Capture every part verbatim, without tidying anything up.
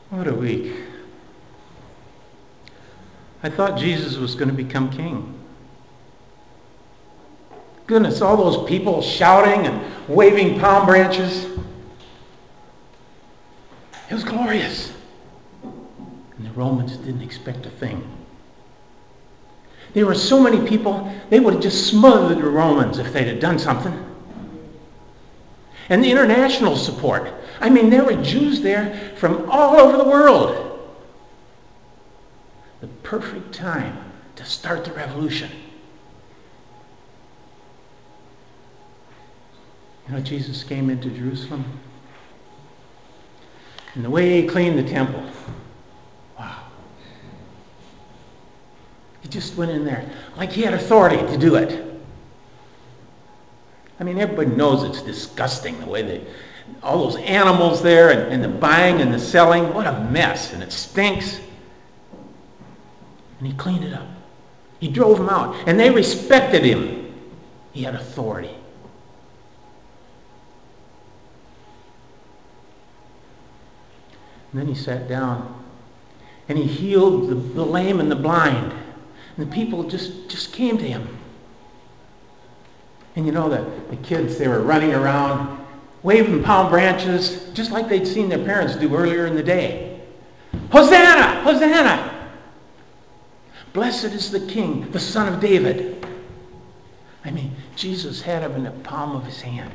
What a week. I thought Jesus was going to become king. Goodness, all those people shouting and waving palm branches. It was glorious. And the Romans didn't expect a thing. There were so many people, they would have just smothered the Romans if they'd have done something. And the international support. I mean, there were Jews there from all over the world. The perfect time to start the revolution. You know, Jesus came into Jerusalem. And the way he cleaned the temple. Wow. He just went in there like he had authority to do it. I mean, everybody knows it's disgusting the way they, all those animals there and, and the buying and the selling. What a mess. And it stinks. And he cleaned it up. He drove them out. And they respected him. He had authority. And then he sat down. And he healed the, the lame and the blind. And the people just, just came to him. And you know, the, the kids, they were running around, waving palm branches, just like they'd seen their parents do earlier in the day. Hosanna! Hosanna! Blessed is the King, the Son of David. I mean, Jesus had him in the palm of his hand.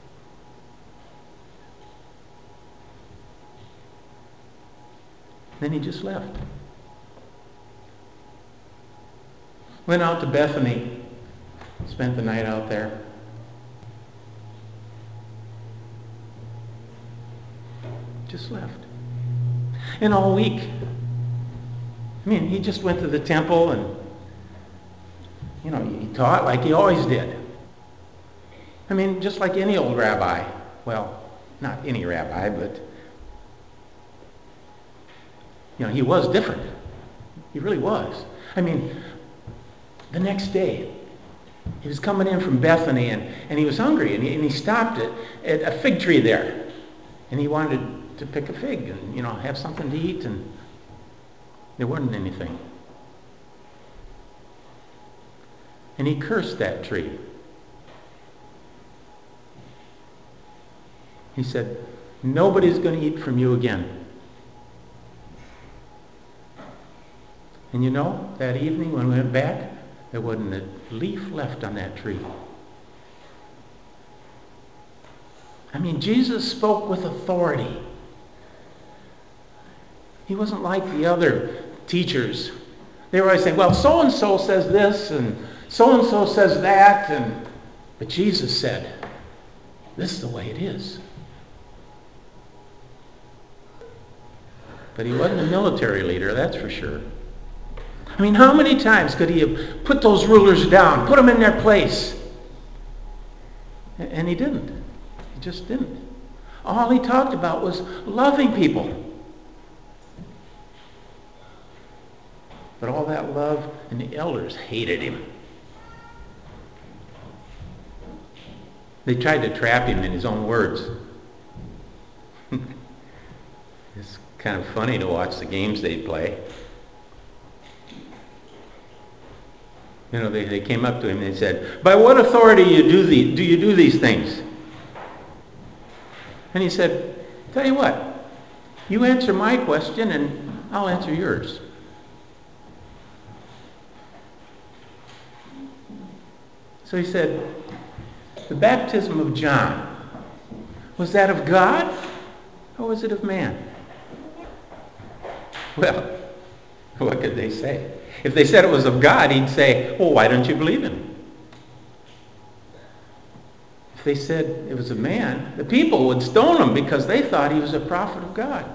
Then he just left. Went out to Bethany. Spent the night out there. Just left. And all week, I mean, he just went to the temple and, you know, he taught like he always did. I mean, just like any old rabbi. Well, not any rabbi, but, you know, he was different. He really was. I mean, the next day, he was coming in from Bethany, and, and he was hungry, and he, and he stopped at, at a fig tree there. And he wanted to pick a fig and, you know, have something to eat, and there wasn't anything. And he cursed that tree. He said, nobody's going to eat from you again. And you know, that evening when we went back, there wasn't a leaf left on that tree. I mean, Jesus spoke with authority. He wasn't like the other teachers. They were always saying, well, so-and-so says this, and so-and-so says that, and but Jesus said, this is the way it is. But he wasn't a military leader, that's for sure. I mean, how many times could he have put those rulers down, put them in their place? And he didn't. He just didn't. All he talked about was loving people. But all that love, and the elders hated him. They tried to trap him in his own words. It's kind of funny to watch the games they'd play. You know, they, they came up to him and they said, by what authority you do, the, do you do these things? And he said, tell you what, you answer my question and I'll answer yours. So he said, the baptism of John, was that of God or was it of man? Well, what could they say? If they said it was of God, he'd say, well, why don't you believe him? If they said it was a man, the people would stone him because they thought he was a prophet of God.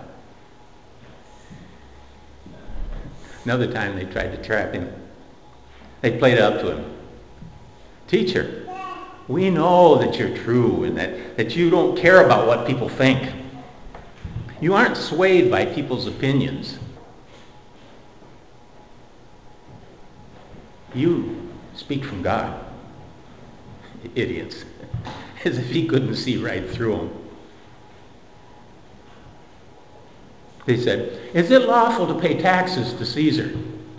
Another time they tried to trap him. They played it up to him. Teacher, we know that you're true and that, that you don't care about what people think. You aren't swayed by people's opinions. You speak from God. Idiots. As if he couldn't see right through them. They said, "Is it lawful to pay taxes to Caesar?"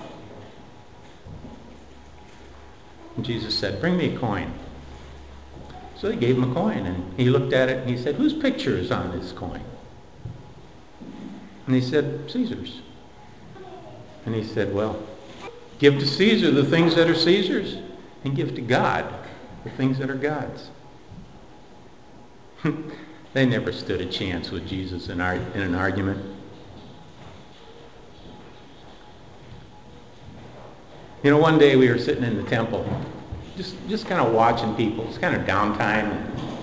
And Jesus said, "Bring me a coin." So they gave him a coin, and he looked at it and he said, "Whose picture is on this coin?" And he said, "Caesar's." And he said, "Well, give to Caesar the things that are Caesar's, and give to God the things that are God's." They never stood a chance with Jesus in, ar- in an argument. You know, one day we were sitting in the temple, just just kind of watching people. It's kind of downtime.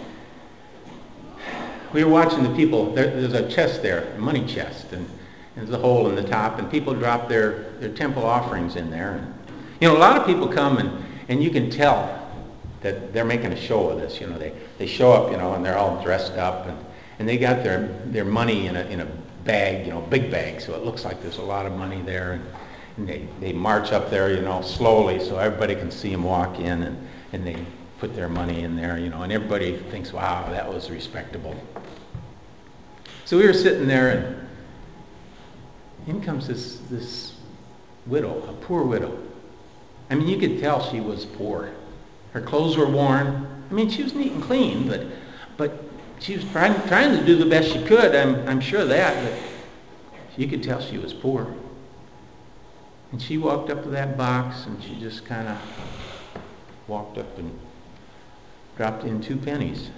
We were watching the people. There, there's a chest there, a money chest, and, and there's a hole in the top, and people drop their, their temple offerings in there. And, you know, a lot of people come, and, and you can tell that they're making a show of this. You know, they, they show up, you know, and they're all dressed up, and, and they got their, their money in a in a bag, you know, big bag, so it looks like there's a lot of money there. And, And they, they march up there, you know, slowly so everybody can see them walk in, and, and they put their money in there, you know, and everybody thinks, wow, that was respectable. So we were sitting there, and in comes this, this widow, a poor widow. I mean, you could tell she was poor. Her clothes were worn. I mean, she was neat and clean, but but she was trying, trying to do the best she could, I'm, I'm sure of that, but you could tell she was poor. And she walked up to that box, and she just kind of walked up and dropped in two pennies.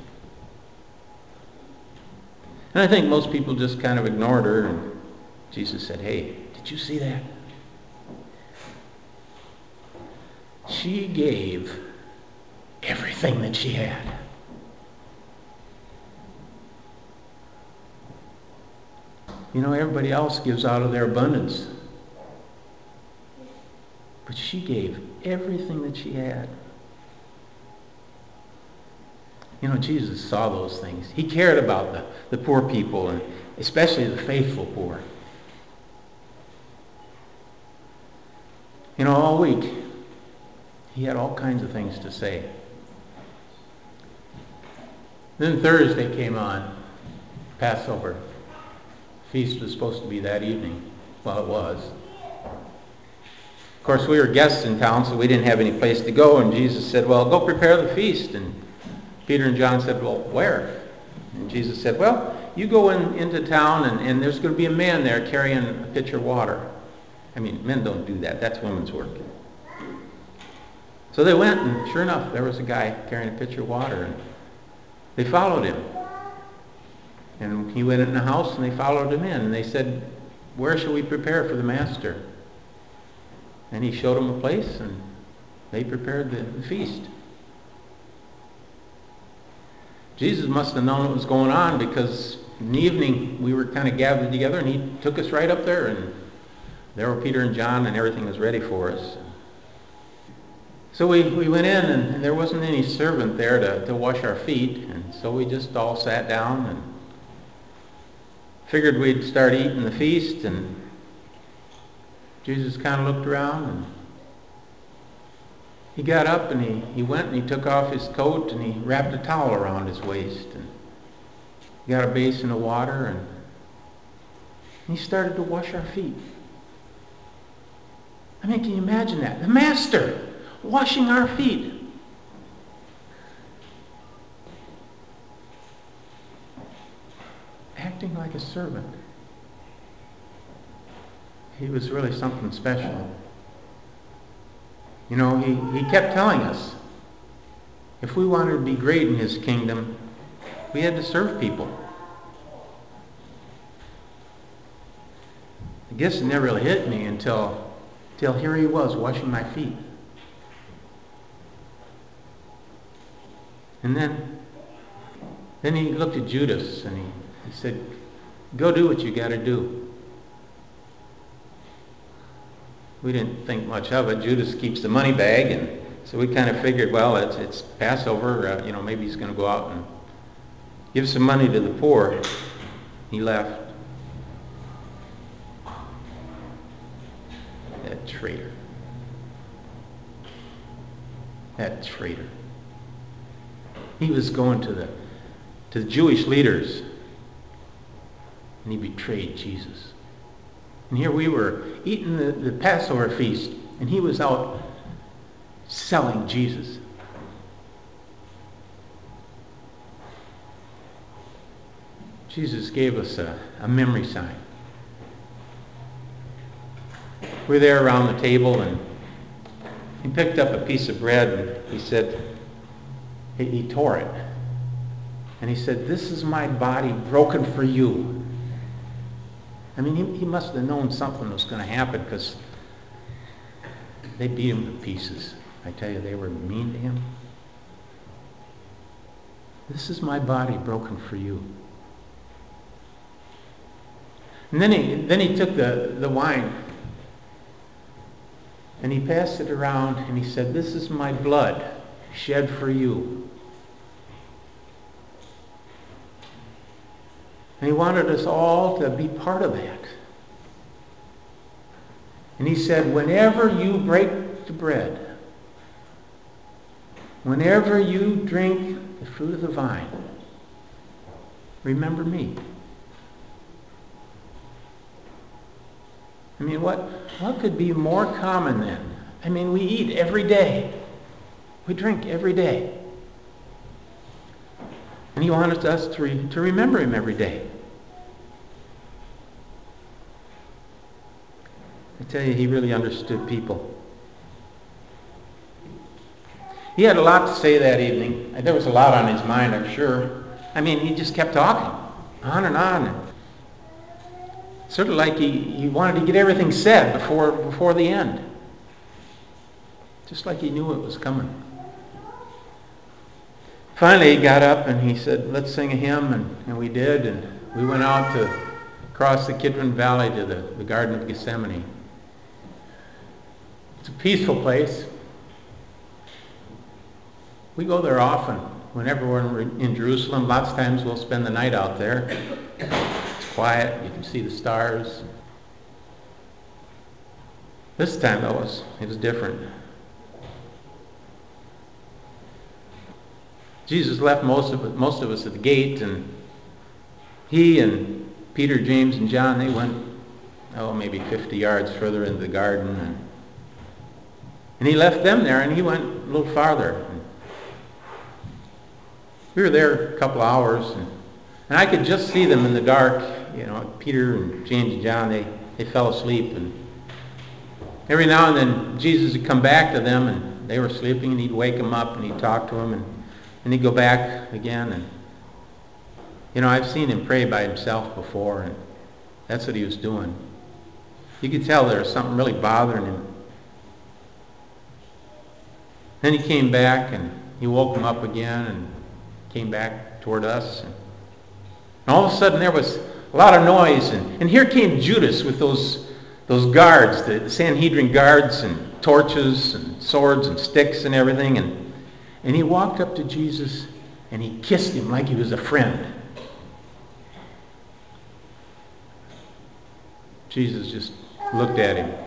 And I think most people just kind of ignored her, and Jesus said, "Hey, did you see that? She gave everything that she had." You know, everybody else gives out of their abundance. But she gave everything that she had. You know, Jesus saw those things. He cared about the, the poor people, and especially the faithful poor. You know, all week, he had all kinds of things to say. Then Thursday came on, Passover. Feast was supposed to be that evening. Well, it was. Of course, we were guests in town, so we didn't have any place to go, and Jesus said, "Well, go prepare the feast." And Peter and John said, "Well, where?" And Jesus said, "Well, you go in, into town, and, and there's going to be a man there carrying a pitcher of water." I mean, men don't do that. That's women's work. So they went, and sure enough, there was a guy carrying a pitcher of water, and they followed him. And he went in the house, and they followed him in, and they said, "Where shall we prepare for the master?" And he showed them a place, and they prepared the, the feast. Jesus must have known what was going on, because in the evening we were kind of gathered together, and he took us right up there, and there were Peter and John, and everything was ready for us. So we, we went in, and, and there wasn't any servant there to, to wash our feet, and so we just all sat down and figured we'd start eating the feast. And Jesus kind of looked around, and he got up, and he, he went and he took off his coat, and he wrapped a towel around his waist, and he got a basin of water, and he started to wash our feet. I mean, can you imagine that? The master washing our feet. Acting like a servant. He was really something special. You know, he, he kept telling us, if we wanted to be great in his kingdom, we had to serve people. I guess it never really hit me until, until here he was washing my feet. And then, then he looked at Judas, and he, he said, "Go do what you got to do." We didn't think much of it. Judas keeps the money bag, and so we kind of figured, well, it's, it's Passover. Uh, you know, maybe he's going to go out and give some money to the poor. He left. That traitor. That traitor. He was going to the to the Jewish leaders, and he betrayed Jesus. And here we were eating the, the Passover feast, and he was out selling Jesus. Jesus gave us a, a memory sign. We're there around the table, and he picked up a piece of bread, and he said, he, he tore it. And he said, "This is my body broken for you." I mean, he, he must have known something was going to happen, because they beat him to pieces. I tell you, they were mean to him. "This is my body broken for you." And then he then he took the, the wine, and he passed it around, and he said, "This is my blood shed for you." And he wanted us all to be part of that. And he said, "Whenever you break the bread, whenever you drink the fruit of the vine, remember me." I mean, what, what could be more common then? I mean, we eat every day. We drink every day. And he wanted us to, re, to remember him every day. I tell you, he really understood people. He had a lot to say that evening. There was a lot on his mind, I'm sure. I mean, he just kept talking, on and on. Sort of like he, he wanted to get everything said before before the end. Just like he knew it was coming. Finally, he got up and he said, "Let's sing a hymn," and, and we did, and we went out to cross the Kidron Valley to the, the Garden of Gethsemane. It's a peaceful place. We go there often. Whenever we're in Jerusalem, lots of times we'll spend the night out there. It's quiet. You can see the stars. This time, though, it was, it was different. Jesus left most of it, most of us at the gate, and he and Peter, James, and John, they went, oh, maybe fifty yards further into the garden, and, and he left them there, and he went a little farther. We were there a couple hours, and, and I could just see them in the dark. You know, Peter and James and John, they, they fell asleep, and every now and then Jesus would come back to them, and they were sleeping, and he'd wake them up, and he'd talk to them, and And he'd go back again. And, you know, I've seen him pray by himself before, and that's what he was doing. You could tell there was something really bothering him. Then he came back, and he woke them up again, and came back toward us. And, and all of a sudden there was a lot of noise. And, and here came Judas with those, those guards, the, the Sanhedrin guards, and torches, and swords, and sticks, and everything. And And he walked up to Jesus and he kissed him like he was a friend. Jesus just looked at him.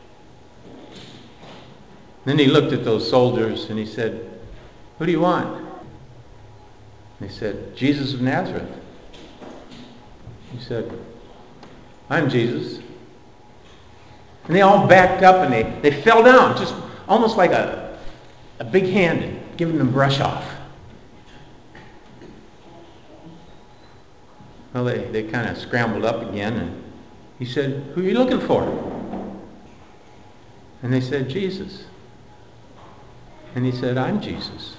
Then he looked at those soldiers and he said, "Who do you want?" And they said, "Jesus of Nazareth." He said, "I'm Jesus." And they all backed up and they, they fell down, just almost like a, a big hand giving them brush off. Well, they, they kind of scrambled up again, and he said, "Who are you looking for?" And they said, "Jesus." And he said, "I'm Jesus."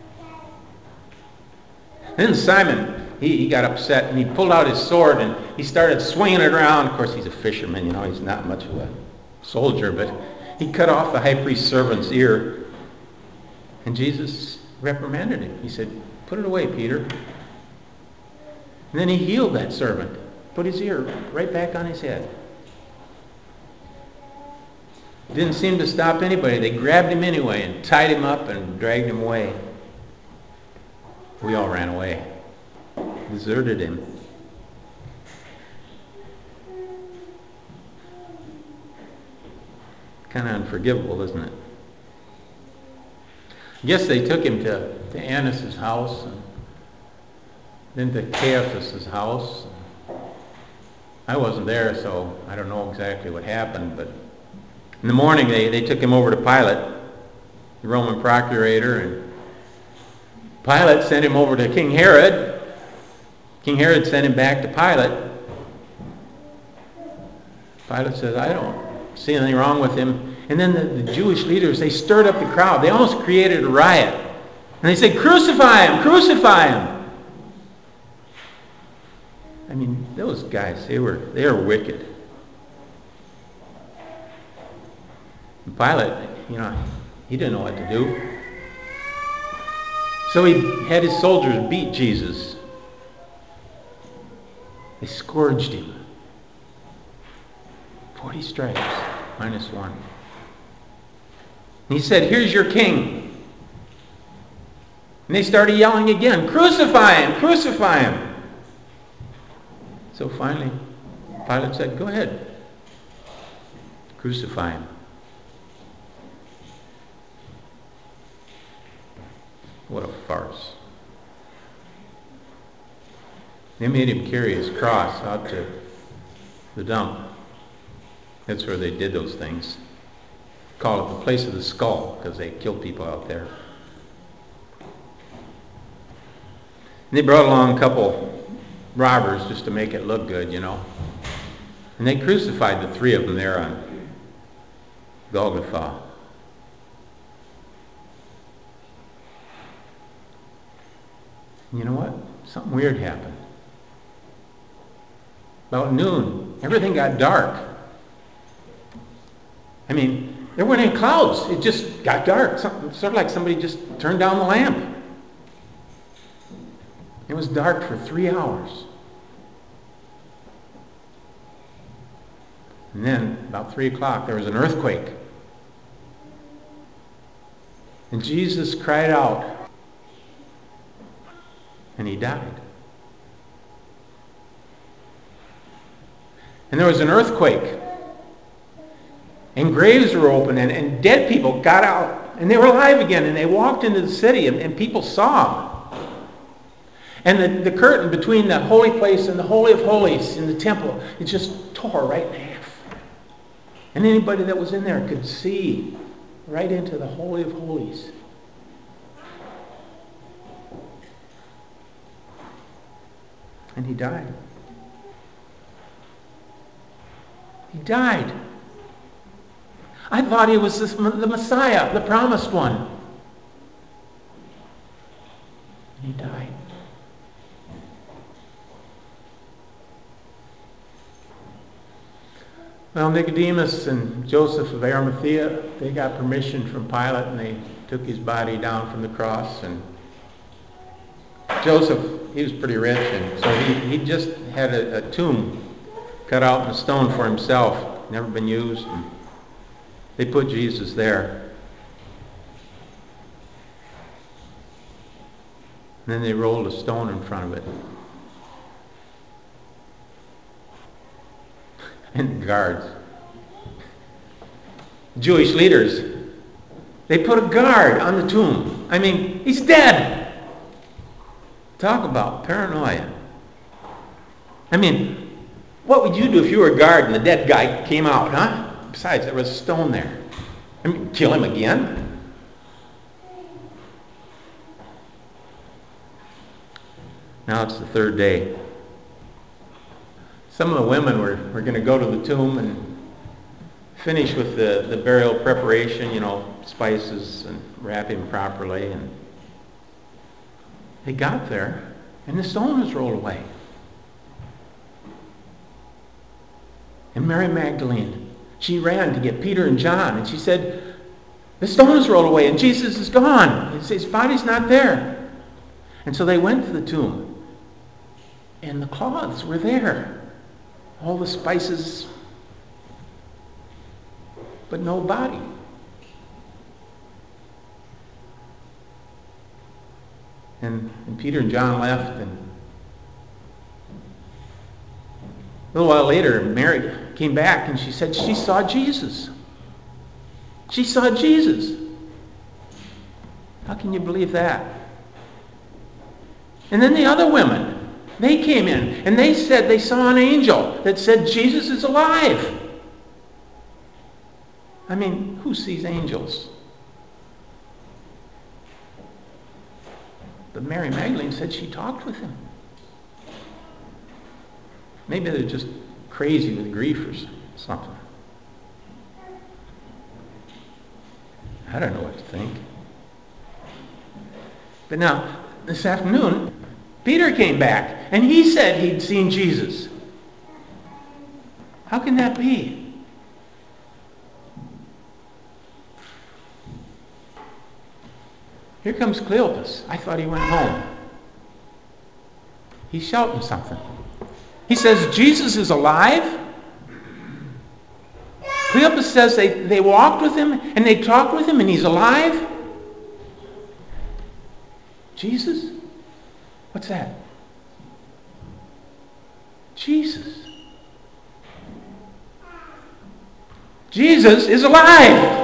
Then Simon, he, he got upset, and he pulled out his sword, and he started swinging it around. Of course, he's a fisherman, you know, he's not much of a soldier, but he cut off the high priest's servant's ear. And Jesus reprimanded him. He said, "Put it away, Peter." And then he healed that servant, put his ear right back on his head. Didn't seem to stop anybody. They grabbed him anyway and tied him up and dragged him away. We all ran away, deserted him. Kind of unforgivable, isn't it? I guess they took him to, to Annas' house, and then to Caiaphas' house. I wasn't there, so I don't know exactly what happened, but in the morning they, they took him over to Pilate, the Roman procurator, and Pilate sent him over to King Herod. King Herod sent him back to Pilate. Pilate says, I don't see anything wrong with him. And then the, the Jewish leaders, they stirred up the crowd. They almost created a riot. And they said, crucify him, crucify him. I mean, those guys, they were they were wicked. And Pilate, you know, he didn't know what to do. So he had his soldiers beat Jesus. They scourged him. Forty stripes, minus one. And he said, here's your king. And they started yelling again, crucify him, crucify him. So finally, Pilate said, go ahead, crucify him. What a farce. They made him carry his cross out to the dump. That's where they did those things. Call it the place of the skull, because they killed people out there. And they brought along a couple robbers just to make it look good, you know. And they crucified the three of them there on Golgotha. And you know what? Something weird happened. About noon, everything got dark. I mean, there weren't any clouds. It just got dark. Something, sort of like somebody just turned down the lamp. It was dark for three hours. And then, about three o'clock, there was an earthquake. And Jesus cried out. And he died. And there was an earthquake. And graves were open, and, and dead people got out. And they were alive again, and they walked into the city, and, and people saw them. And the, the curtain between the holy place and the Holy of Holies in the temple, it just tore right in half. And anybody that was in there could see right into the Holy of Holies. And he died. He died. I thought he was this, the Messiah, the promised one. And he died. Well, Nicodemus and Joseph of Arimathea, they got permission from Pilate, and they took his body down from the cross. And Joseph, he was pretty rich, and so he, he just had a, a tomb cut out in the stone for himself, never been used. And they put Jesus there. And then they rolled a stone in front of it. And the guards, Jewish leaders, they put a guard on the tomb. I mean, he's dead. Talk about paranoia. I mean, what would you do if you were a guard and the dead guy came out, huh? Besides, there was a stone there. I mean, kill him again? Now it's the third day. Some of the women were, were going to go to the tomb and finish with the, the burial preparation, you know, spices and wrap him properly. And they got there, and the stone was rolled away. And Mary Magdalene, she ran to get Peter and John, and she said, the stone is rolled away, and Jesus is gone. His body's not there. And so they went to the tomb, and the cloths were there. All the spices, but no body. And, and Peter and John left, and a little while later, Mary came back, and she said she saw Jesus. She saw Jesus. How can you believe that? And then the other women, They came in and they said they saw an angel that said Jesus is alive. I mean, who sees angels? But Mary Magdalene said she talked with him. Maybe they're just crazy with grief or something. I don't know what to think. But now, this afternoon, Peter came back, and he said he'd seen Jesus. How can that be? Here comes Cleopas. I thought he went home. He's shouting something. He says, Jesus is alive. Cleopas says they, they walked with him, and they talked with him, and he's alive. Jesus? What's that? Jesus. Jesus is alive.